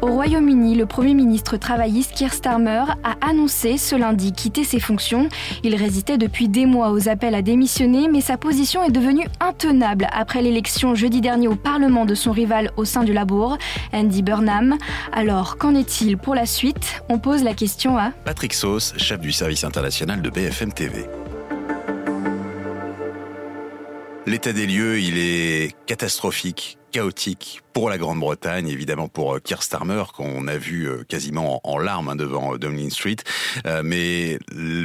Au Royaume-Uni, le Premier ministre travailliste Keir Starmer a annoncé ce lundi quitter ses fonctions. Il résistait depuis des mois aux appels à démissionner, mais sa position est devenue intenable après l'élection jeudi dernier au Parlement de son rival au sein du Labour, Andy Burnham. Alors, qu'en est-il pour la suite ? On pose la question à Patrick Sauce, chef du service international de BFM TV. L'état des lieux, il est catastrophique, chaotique pour la Grande-Bretagne, évidemment pour Keir Starmer, qu'on a vu quasiment en larmes devant Downing Street. Mais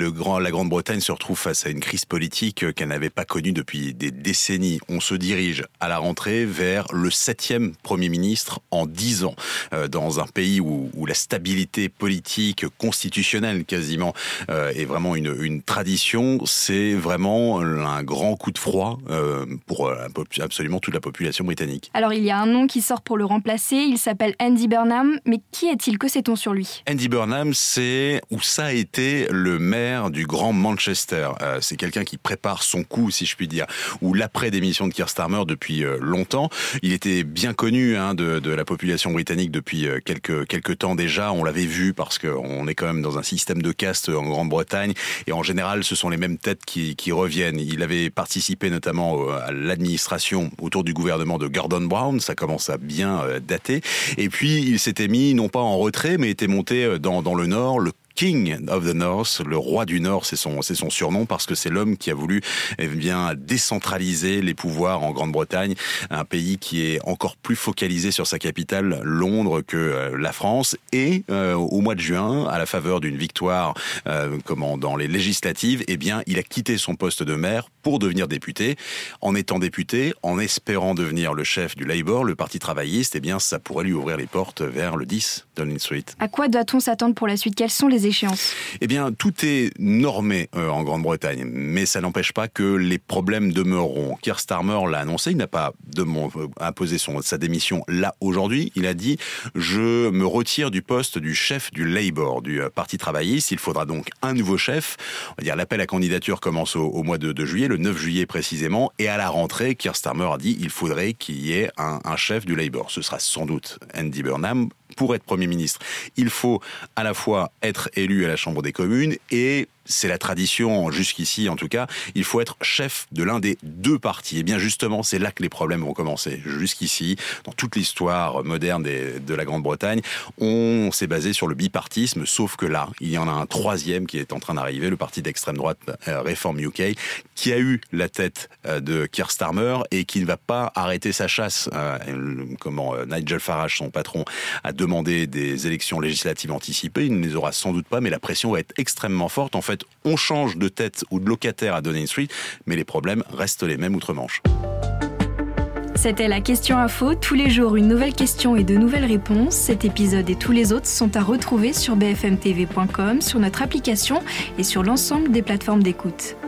la Grande-Bretagne se retrouve face à une crise politique qu'elle n'avait pas connue depuis des décennies. On se dirige à la rentrée vers le 7e Premier ministre en 10 ans. Dans un pays où la stabilité politique, constitutionnelle quasiment, est vraiment une tradition, c'est vraiment un grand coup de froid pour absolument toute la population britannique. Alors il y a un nom qui sort pour le remplacer, il s'appelle Andy Burnham, mais qui est-il ? Que sait-on sur lui ? Andy Burnham, ça a été le maire du Grand Manchester. C'est quelqu'un qui prépare son coup, si je puis dire, ou l'après-démission de Keir Starmer depuis longtemps. Il était bien connu de la population britannique depuis quelques temps déjà. On l'avait vu parce qu'on est quand même dans un système de caste en Grande-Bretagne et en général, ce sont les mêmes têtes qui reviennent. Il avait participé notamment à l'administration autour du gouvernement de Gordon Brown, ça commence à bien dater. Et puis, il s'était mis, non pas en retrait, mais était monté dans le Nord, le King of the North, le roi du Nord, c'est son surnom parce que c'est l'homme qui a voulu décentraliser les pouvoirs en Grande-Bretagne, un pays qui est encore plus focalisé sur sa capitale, Londres, que la France. Et au mois de juin, à la faveur d'une victoire dans les législatives, il a quitté son poste de maire pour devenir député. En étant député, en espérant devenir le chef du Labour, le parti travailliste, ça pourrait lui ouvrir les portes vers le 10 Downing Street. À quoi doit-on s'attendre pour la suite ? Quelles sont les échéances ? Tout est normé en Grande-Bretagne, mais ça n'empêche pas que les problèmes demeureront. Keir Starmer l'a annoncé, il n'a pas imposé sa démission là aujourd'hui. Il a dit « Je me retire du poste du chef du Labour, du Parti travailliste. Il faudra donc un nouveau chef. » On va dire l'appel à candidature commence au mois de juillet, le 9 juillet précisément, et à la rentrée, Keir Starmer a dit « Il faudrait qu'il y ait un chef du Labour. » Ce sera sans doute Andy Burnham. Pour être Premier ministre, il faut à la fois être élu à la Chambre des communes et c'est la tradition, jusqu'ici en tout cas, il faut être chef de l'un des deux partis. Et bien justement, c'est là que les problèmes vont commencer. Jusqu'ici, dans toute l'histoire moderne de la Grande-Bretagne, on s'est basé sur le bipartisme, sauf que là, il y en a un troisième qui est en train d'arriver, le parti d'extrême droite Reform UK, qui a eu la tête de Keir Starmer et qui ne va pas arrêter sa chasse. Nigel Farage, son patron, a demandé des élections législatives anticipées. Il ne les aura sans doute pas, mais la pression va être extrêmement forte. En fait, on change de tête ou de locataire à Downing Street, mais les problèmes restent les mêmes outre-Manche. C'était la question info. Tous les jours, une nouvelle question et de nouvelles réponses. Cet épisode et tous les autres sont à retrouver sur bfmtv.com, sur notre application et sur l'ensemble des plateformes d'écoute.